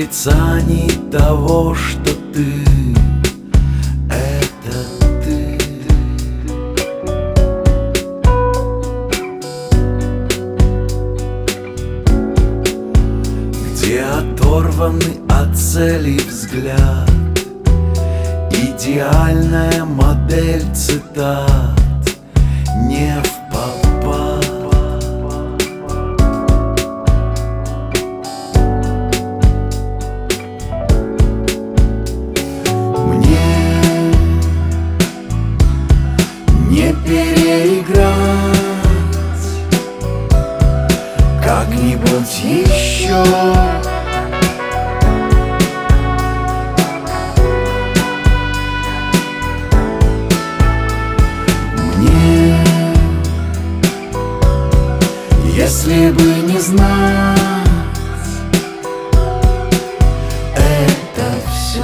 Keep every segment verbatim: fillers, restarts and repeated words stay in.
отрицании того, что ты — это ты. Где оторванный от цели взгляд, идеальная модель цитат не впопад. Мне не переиграть как-нибудь еще. Если бы не знать это все.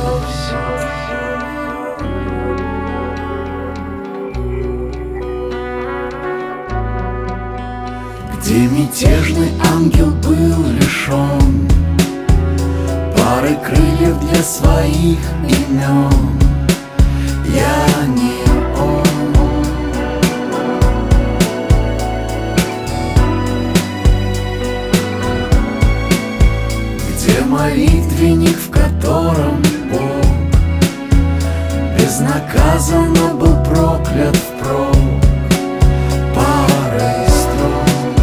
Где мятежный ангел был лишен пары крыльев для своих имен, я не он. Молитвенник, в котором Бог безнаказанно был проклят впрок парой строк.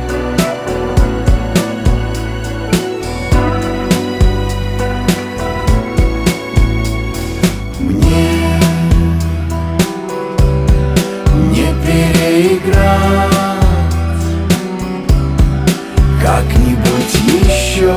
Мне не переиграть как-нибудь еще.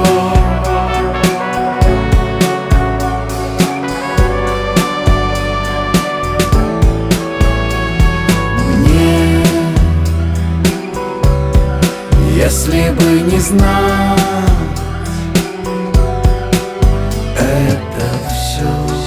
Если бы не знать это все.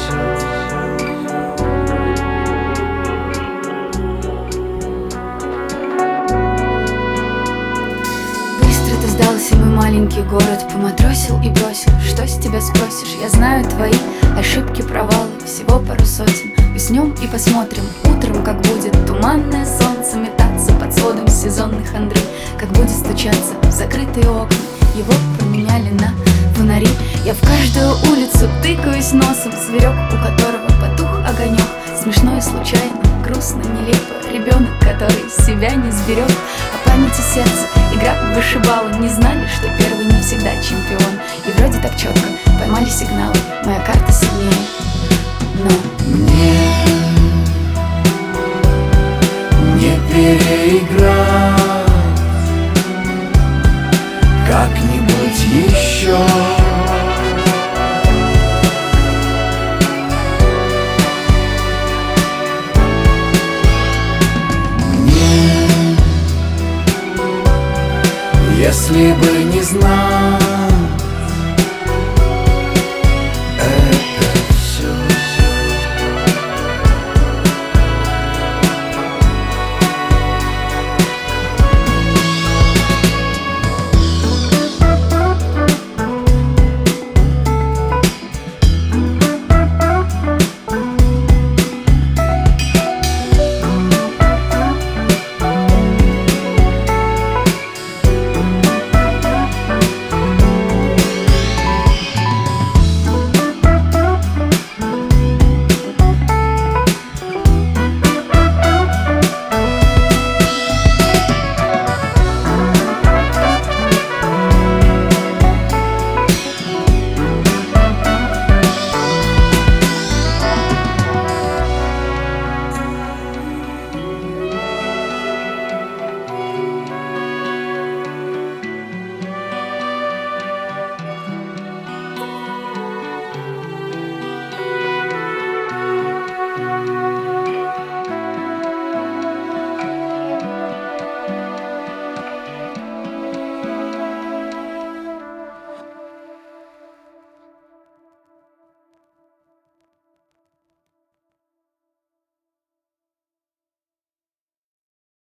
Быстро ты сдался, мой маленький город, поматросил и бросил. Что с тебя спросишь? Я знаю твои ошибки, провалы, всего пару сотен. Уснем и посмотрим утром, как будет туманное солнце метаться под сводом сезонных хандры, как будет стучаться в закрытые окна. Его поменяли на фонари. Я в каждую улицу тыкаюсь носом, зверек, у которого потух огонек. Смешно и случайно, грустно, нелепо. Ребенок, который себя не сберег. О памяти сердца, игра в вышибалу. Не знали, что первый не всегда чемпион. И вроде так четко поймали сигналы, моя карта сильнее. Но мне не переиграть как-нибудь еще. Мне, если бы не знать